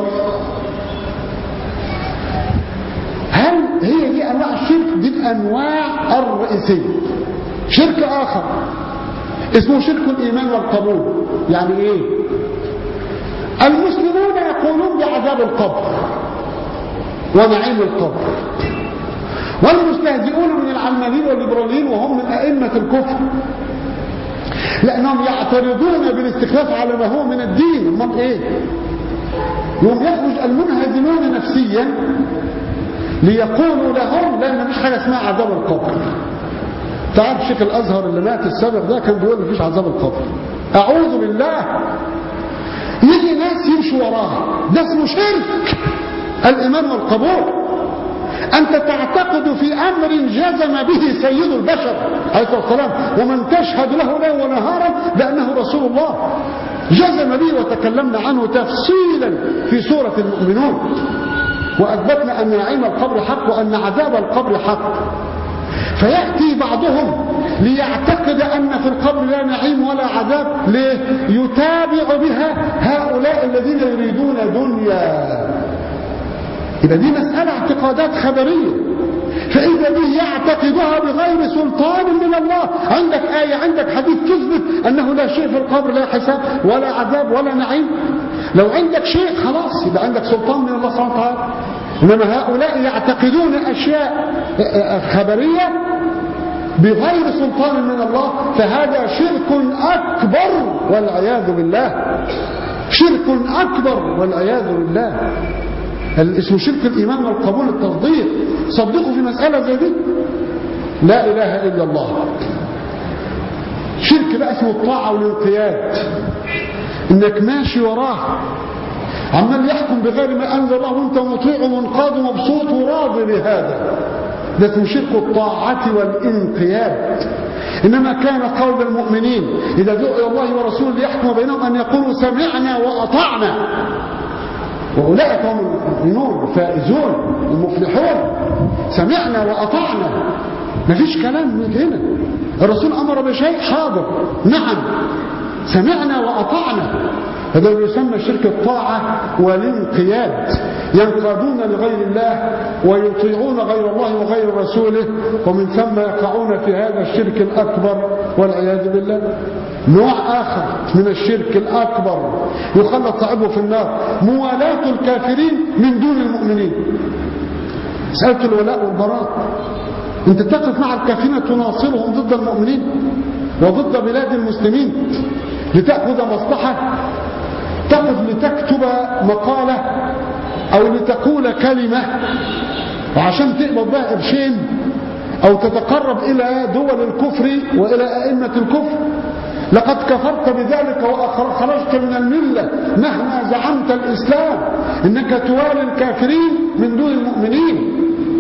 هل هي دي أنواع الشرك؟ دي الأنواع الرئيسية. شرك آخر اسمه شرك الإيمان والقبول. يعني إيه؟ المسلمون يقولون بعذاب القبر ونعيم القبر، والمستهزئون من العلمانيين والليبراليين وهم من أئمة الكفر، لأنهم يعترضون بالاستخلاف على ما هو من الدين. امال إيه؟ يوم يخرج المنهزمون نفسيا ليقولوا لهم لا، مفيش حاجة اسمها عذاب القبر. تعال شيخ الأزهر اللي مات السابق ده كان بيقول مفيش عذاب القبر. أعوذ بالله. يجي ناس يمشوا وراها، ده اسمه شرك الإيمان والقبول. أنت تعتقد في أمر جزم به سيد البشر عليه الصلاة والسلام، ومن تشهد له ليلا ونهارا بأنه رسول الله، جزم به وتكلمنا عنه تفصيلا في سورة المؤمنون، وأثبتنا أن نعيم القبر حق وأن عذاب القبر حق. فيأتي بعضهم ليعتقد أن في القبر لا نعيم ولا عذاب، ليه؟ يتابع بها هؤلاء الذين يريدون دنيا. إذا دي مسألة اعتقادات خبرية، فإذا به يعتقدها بغير سلطان من الله. عندك آية، عندك حديث تثبت أنه لا شيء في القبر، لا حساب ولا عذاب ولا نعيم. لو عندك شيء خلاص يبقى عندك سلطان من الله سبحانه وتعالى. إنما هؤلاء يعتقدون أشياء خبرية بغير سلطان من الله، فهذا شرك أكبر والعياذ بالله، شرك أكبر والعياذ بالله. اسمه شرك الإيمان والقبول، التصديق. صدقوا في مسألة زي دي، لا إله إلا الله. شرك بقى اسمه الطاعة والانقياد، إنك ماشي وراه عمال يحكم بغير ما أنزل الله وانت مطيع ومنقاد ومبسوط وراضي بهذا، ده اسمه شرك الطاعة والانقياد. إنما كان قول المؤمنين إذا دعوا الله ورسوله ليحكم بينهم أن يقولوا سمعنا وأطعنا، وأولئك هم المؤمنون الفائزون المفلحون. سمعنا وأطعنا، ما فيش كلام من هنا. الرسول أمر بشيء حاضر، نعم سمعنا وأطعنا. هذا يسمى شرك الطاعة والانقياد، ينقادون لغير الله ويطيعون غير الله وغير رسوله، ومن ثم يقعون في هذا الشرك الأكبر والعياذ بالله. نوع آخر من الشرك الأكبر يخلط صاحبه في النار، موالاة الكافرين من دون المؤمنين. مسألة الولاء والبراء، انت تقف مع الكافرين تناصرهم ضد المؤمنين وضد بلاد المسلمين لتأخذ مصلحة، تقف لتكتب مقالة أو لتقول كلمة وعشان تقبض بها قرشين، أو تتقرب إلى دول الكفر وإلى أئمة الكفر. لقد كفرت بذلك وخرجت من الملة مهما زعمت الإسلام، إنك توالي الكافرين من دون المؤمنين.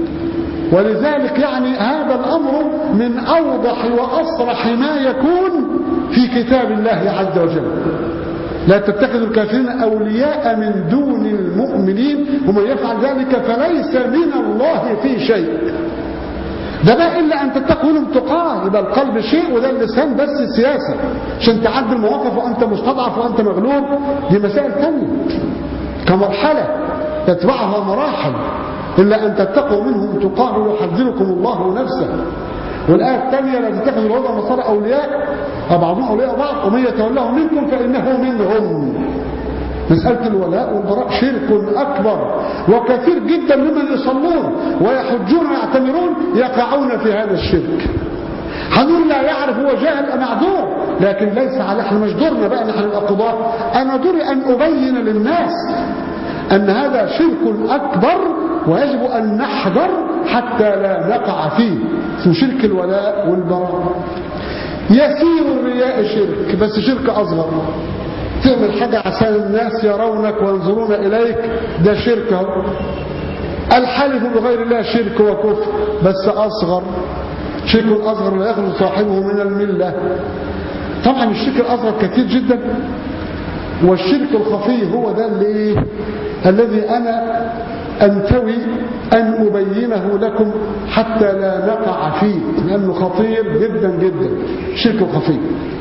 ولذلك يعني هذا الأمر من أوضح وأصرح ما يكون في كتاب الله عز وجل. لا تتخذوا الكافرين أولياء من دون المؤمنين، ومن يفعل ذلك فليس من الله في شيء. ده بقى إلا أن تتقوا لهم تقاه، يبقى القلب شيء وده اللسان بس سياسة عشان تعدي المواقف وأنت مستضعف وأنت مغلوب. دي مسائل ثانية كمرحلة تتبعها مراحل، إلا أن تتقوا منهم تقاه ويحذركم الله نفسه. والآية الثانية لا تتخذوا اليهود والنصارى أولياء وبعضهم أولياء بعض ومن يتولهم منكم فإنه منهم. مسألة الولاء والبراء شرك أكبر، وكثير جدا ممن يصلون ويحجون ويعتمرون يقعون في هذا الشرك. هنقول لا يعرف، هو جاهل معذور، لكن ليس على احنا مش دورنا بقى نحن القضاة. أنا دوري أن أبين للناس أن هذا شرك أكبر ويجب أن نحذر حتى لا نقع فيه، اسمه شرك الولاء والبراء. يسير الرياء شرك، بس شرك أصغر. تعمل حاجة عشان الناس يرونك وينظرون إليك، ده شرك. الحلف بغير الله شرك وكفر بس أصغر، شرك أصغر لا يخرج صاحبه من الملة. طبعا الشرك الأصغر كثير جدا، والشرك الخفي هو ده الذي أنا أنتوي أن أبينه لكم حتى لا نقع فيه، لأنه خطير جدا جدا. الشرك الخفي،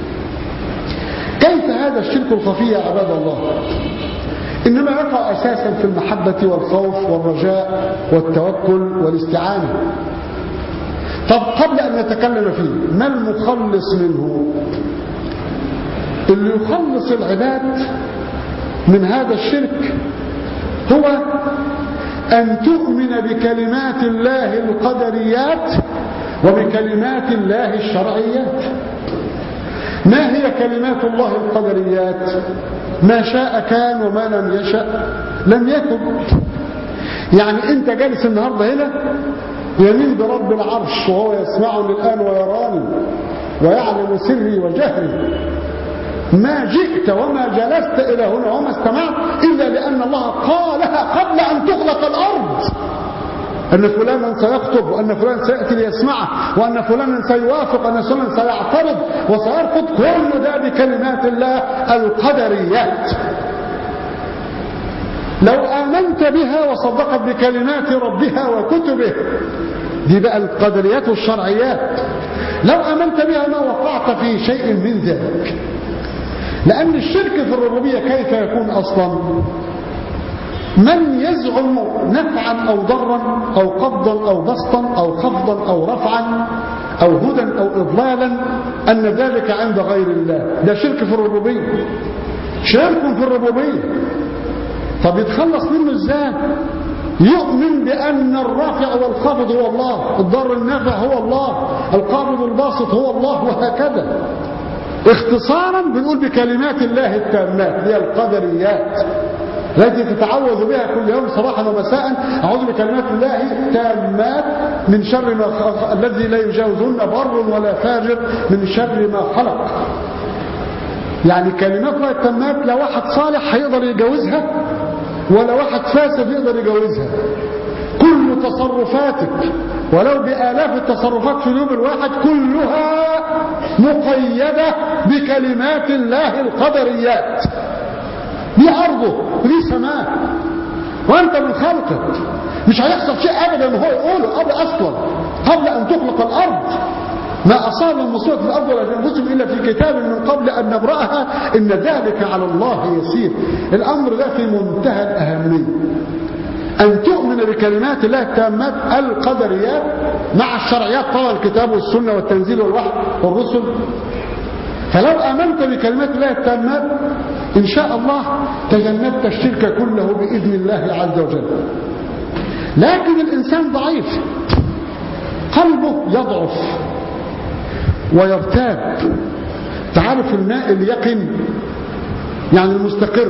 كيف هذا الشرك الخفي يا عباد الله؟ إنما يقع أساسا في المحبة والخوف والرجاء والتوكل والاستعانة. طب قبل أن نتكلم فيه، ما المخلص منه؟ اللي يخلص العباد من هذا الشرك هو أن تؤمن بكلمات الله القدريات وبكلمات الله الشرعيات. ما هي كلمات الله القدريات؟ ما شاء كان وما لم يشأ لم يكن. يعني أنت جالس النهاردة هنا يمين برب العرش وهو يسمعني الآن ويراني ويعلم سري وجهري. ما جئت وما جلست إلى هنا وما استمعت إلا لأن الله قالها قبل أن تخلق الأرض، أن فلانا سيخطب وأن فلان سيأتي ليسمعه وأن فلانا سيوافق وأن فلانا سيعترض وسيرفض. كل ده بكلمات الله القدريات. لو آمنت بها وصدقت بكلمات ربها وكتبه، دي بقى القدريات والشرعيات، لو آمنت بها ما وقعت في شيء من ذلك. لأن الشرك في الربوبية كيف يكون أصلا؟ من يزعم نفعا أو ضرا أو قبضا أو بسطا أو خفضا أو رفعا أو هدى أو إضلالا أن ذلك عند غير الله، ده شرك في الربوبية، شرك في الربوبية. طب يتخلص منه ازاي؟ يؤمن بأن الرافع والخافض هو الله، الضار النافع هو الله، القابض الباسط هو الله، وهكذا. اختصارا بنقول بكلمات الله التامات هي القدريات التي تتعوذ بها كل يوم صباحا ومساء. أعوذ بكلمات الله التامات من شر ما خلق، الذي لا يجاوزهن بر ولا فاجر، من شر ما خلق. يعني كلمات الله التامات لا واحد صالح هيقدر يجاوزها ولا واحد فاسد يقدر يجاوزها. كل كل تصرفاتك ولو بآلاف التصرفات في اليوم الواحد كلها مقيدة بكلمات الله القدريات. دي أرضه ودي سماه وأنت من خلقك، مش هيحصل شيء أبدا هو يقوله قبل أصلا قبل أن تخلق الأرض. ما أصاب المصيبة في الأرض ولا في أنفسهم إلا في كتاب من قبل أن نبرأها إن ذلك على الله يسير. الأمر ده في منتهى الأهمية، أن تؤمن بكلمات الله التامات القدريات مع الشرعيات طبعا الكتاب والسنة والتنزيل والوحي والرسل. فلو آمنت بكلمات الله التامات إن شاء الله تجنبت الشرك كله بإذن الله عز وجل. لكن الإنسان ضعيف، قلبه يضعف ويرتاب. تعرف الماء اليقن يعني المستقر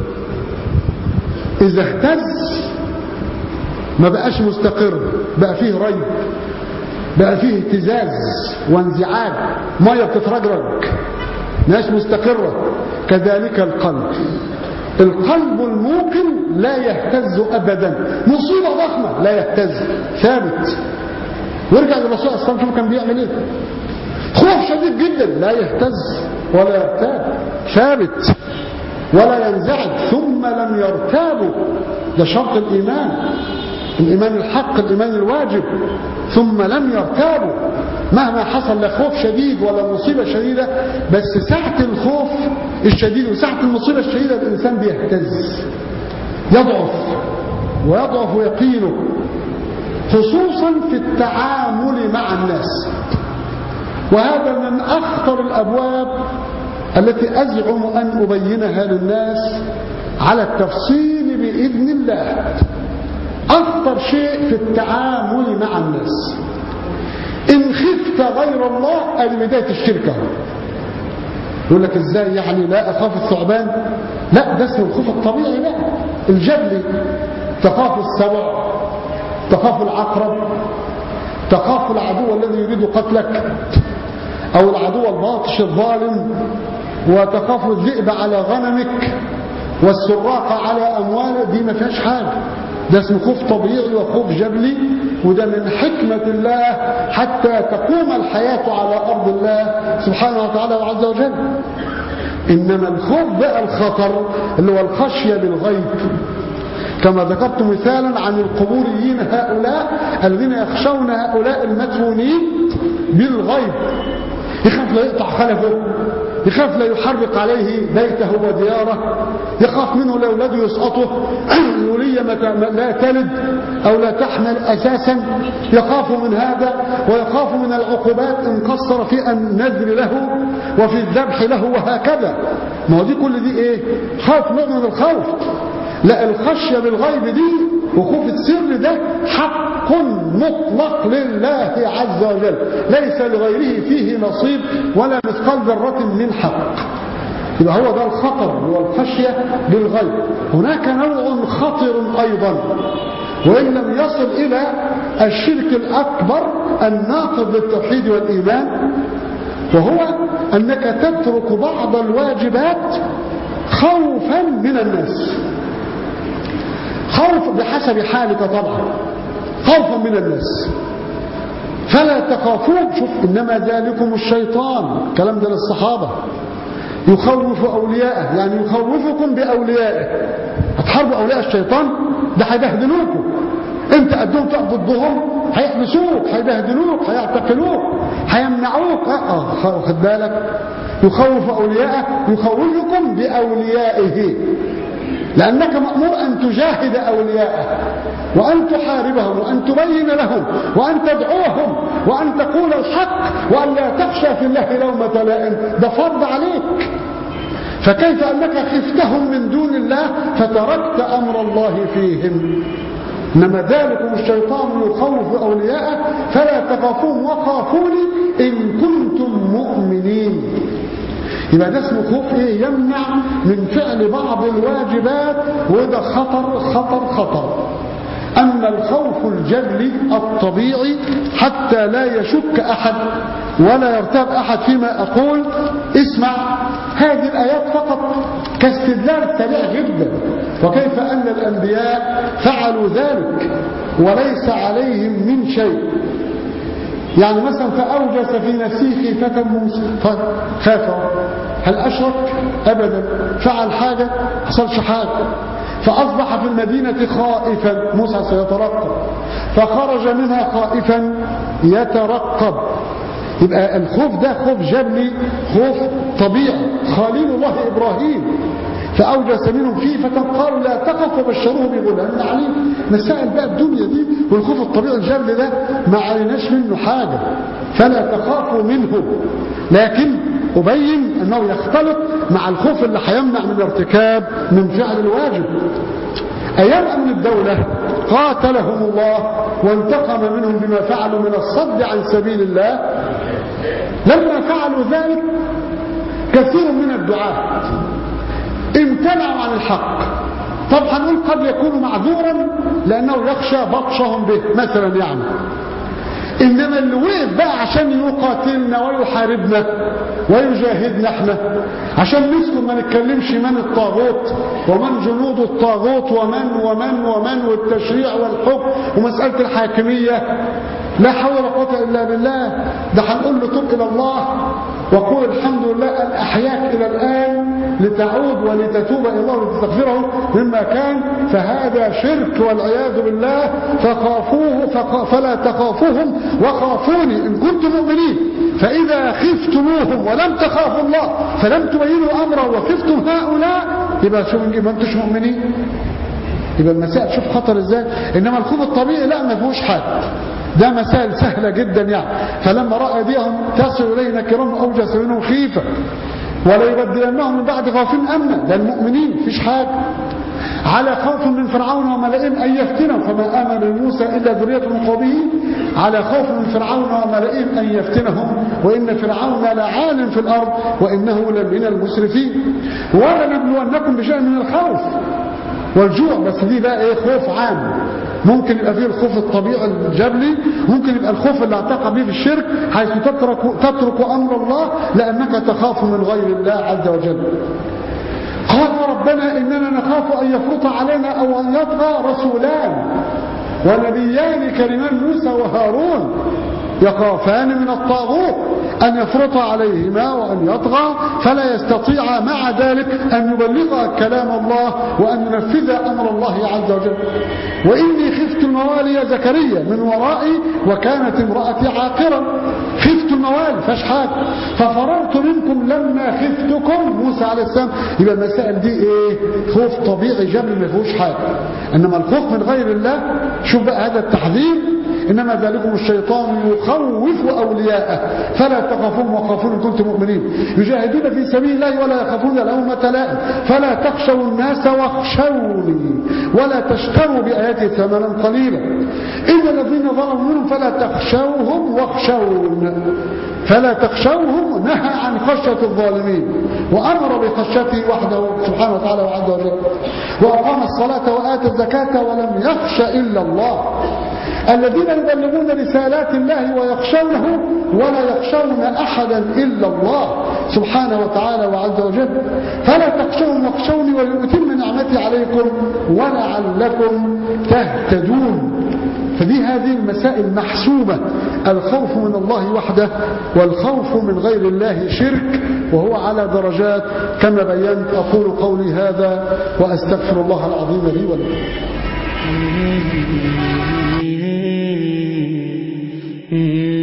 إذا اهتز ما بقاش مستقر، بقى فيه ريب، بقى فيه اهتزاز وانزعاج، ميه بتترجرج مش مستقرة. كذلك القلب الموقن لا يهتز أبدا. مصيبة ضخمة لا يهتز، ثابت. وارجع للرسول صلى الله عليه وسلم كان بيعمل ايه؟ خوف شديد جدا لا يهتز ولا يرتاب، ثابت ولا ينزعج. ثم لم يرتابوا، ده شرط الإيمان الحق، الإيمان الواجب. ثم لم يرتابوا مهما حصل، لا خوف شديد ولا مصيبة شديدة، بس ساعة الخوف الشديد وساعة المصيبة الشديدة الإنسان بيهتز، يضعف يقينه، خصوصا في التعامل مع الناس. وهذا من أخطر الأبواب التي أزعم أن أبينها للناس على التفصيل بإذن الله. أخطر شيء في التعامل مع الناس، إن خفت غير الله أدي بداية الشركة. يقول لك إزاي يعني لا أخاف الثعبان؟ لا، ده اسمه الخوف الطبيعي بقى الجبلي. تخاف السبع، تخاف العقرب، تخاف العدو الذي يريد قتلك أو العدو الباطش الظالم، وتخاف الذئب على غنمك والسراق على أموالك. دي ما فيهاش حاجة، ده اسمه خوف طبيعي وخوف جبلي، وده من حكمة الله حتى تقوم الحياة على أرض الله سبحانه وتعالى وعز وجل. إنما الخوف بقى الخطر اللي هو الخشية بالغيب، كما ذكرت مثالا عن القبوريين هؤلاء الذين يخشون هؤلاء المدفونين بالغيب. يخاف لا يقطع خلفه، يخاف لا يحرق عليه بيته ودياره، يخاف منه لأولاده يسقطه، الولية لا تلد أو لا تحمل أساسا، يخاف من هذا، ويخاف من العقوبات إن قصر في النذر له وفي الذبح له وهكذا. ما هو دي كل دي إيه؟ خوف، نوع من الخوف. لا، الخشية بالغيب دي وخوف السر ده حق مطلق لله عز وجل، ليس لغيره فيه نصيب ولا مثقال ذرة من حق. يبقى هو ده الخطر والخشية بالغيب. هناك نوع خطر أيضا وإن لم يصل إلى الشرك الأكبر الناقض للتوحيد والإيمان، وهو أنك تترك بعض الواجبات خوفا من الناس. خوف بحسب حالك طبعا، خوفا من الناس. فلا تخافون، شوف إنما ذلكم الشيطان، كلام ده للصحابة، يخوف أولياءه، يعني يخوفكم بأوليائه. هتحاربوا أولياء الشيطان؟ ده هيبهدلوكم. انت قدهم تقف ضدهم هيحبسوك، هيبهدلوك، هيعتقلوك، هيمنعوك. خد بالك، يخوف أولياءه، يخوفكم بأوليائه، لأنك مأمور أن تجاهد أولياءه وأن تحاربهم وأن تبين لهم وأن تدعوهم وأن تقول الحق وأن لا تخشى في الله لومة لائم. ده فرض عليك. فكيف أنك خفتهم من دون الله فتركت أمر الله فيهم؟ إنما ذلكم الشيطان يخوف أولياءه فلا تخافون وخافوني إن كنتم مؤمنين. يبقى ده اسمه خوف ايه؟ يمنع من فعل بعض الواجبات، وده خطر خطر خطر. أما الخوف الجبلي الطبيعي حتى لا يشك أحد ولا يرتاب أحد فيما أقول، اسمع هذه الآيات فقط كاستدلال سريع جدا، وكيف أن الأنبياء فعلوا ذلك وليس عليهم من شيء. يعني مثلا فأوجس في نفسه خيفة موسى، خاف، هل أشرك؟ أبدا. فعل حاجة؟ حصلش حاجة. فأصبح في المدينة خائفا، موسى سيترقب، فخرج منها خائفا يترقب. يبقى الخوف ده خوف جبلي، خوف طبيعي. خليل الله إبراهيم فأوجس منهم خيفة قالوا لا تخف وبشروه بغلام عليم. مسائل بقى الدنيا دي والخوف الطبيعي الجبلي ده ما عليناش منه حاجة، فلا تخافوا منه، لكن أبين أنه يختلط مع الخوف اللي هيمنع من ارتكاب من فعل الواجب. أيام أمن الدولة قاتلهم الله وانتقم منهم بما فعلوا من الصد عن سبيل الله. لما فعلوا ذلك كثير من الدعاة امتنعوا عن الحق. طب هنقول قد يكون معذورا لأنه يخشى بطشهم به مثلا يعني، إنما اللي وقف بقى عشان يقاتلنا ويحاربنا ويجاهدنا احنا عشان نسكن ما نتكلمش من الطاغوت ومن جنود الطاغوت ومن والتشريع والحكم ومسألة الحاكمية، لا حول ولا قوة إلا بالله. ده هنقول له تب إلى الله وقول الحمد لله أن أحياك إلى الآن لتعود ولتتوب إلى الله ولتستغفره مما كان، فهذا شرك والعياذ بالله. فخافوه فلا تخافوهم وخافوني إن كنتم مؤمنين. فإذا خفتموهم ولم تخافوا الله فلم تبينوا أمره وخفتم هؤلاء يبقى شو ما انتوش مؤمنين. يبقى المسائل شوف خطر ازاي. انما الخوف الطبيعي لا ما فيهوش حد، ده مسائل سهلة جدا يعني. فلما رأى أيديهم تصل إلينا كرام أوجس منهم خيفة ولا يبدلنهم من بعد خوفهم أمنا. ده المؤمنين فيش حاجة. على خوف من فرعون وملئهم أن يفتنهم فما آمن موسى إلا ذرية من قومه. على خوف من فرعون وملئهم أن يفتنهم وإن فرعون لعال في الأرض وإنه لمن المسرفين. ولنبلونكم بشيء من الخوف والجوع. بس دي بقى ايه؟ خوف عام. ممكن يبقى فيه الخوف الطبيعي الجبلي، ممكن يبقى الخوف اللي اعتقد به في الشرك حيث تترك أمر الله لأنك تخاف من غير الله عز وجل. قال ربنا إننا نخاف أن يفرط علينا أو أن يطغى رسولان ونبيان كريمان موسى وهارون يخافان من الطاغوت أن يفرط عليهما وأن يطغى فلا يستطيع مع ذلك أن يبلغ كلام الله وأن ينفذ أمر الله عز وجل. وإني خفت الموالي زكريا من ورائي وكانت امرأتي عاقرا. خفت الموالي فاش حاجة ففررت منكم لما خفتكم موسى عليه السلام. يبقى المسائل دي ايه؟ خوف طبيعي جبلي ما فيهوش حاجة. انما الخوف من غير الله شوف بقى هذا التحذير إنما ذلكم الشيطان يخوف أولياءه فلا تخافون وخافون إن كنتم مؤمنين. يجاهدون في سبيل الله ولا يخافون لومة لائم فلا تخشوا الناس واخشوني ولا تشتروا بآياتي ثمنا قليلا. إن الذين ظلموا منهم فلا تخشوهم واخشون. فلا تخشوهم نهى عن خشية الظالمين وأمر بخشيته وحده سبحانه وتعالى وعز وجل. وأقام الصلاة وآتى الزكاة ولم يخش إلا الله. الذين يبلغون رسالات الله ويخشونه ولا يخشون أحدا إلا الله سبحانه وتعالى وعز وجل. فلا تخشون واخشوني ولأتم نعمتي عليكم ولعلكم تهتدون. فدي هذه المسائل محسومة. الخوف من الله وحده والخوف من غير الله شرك وهو على درجات كما بينت. أقول قولي هذا وأستغفر الله العظيم لي ولكم.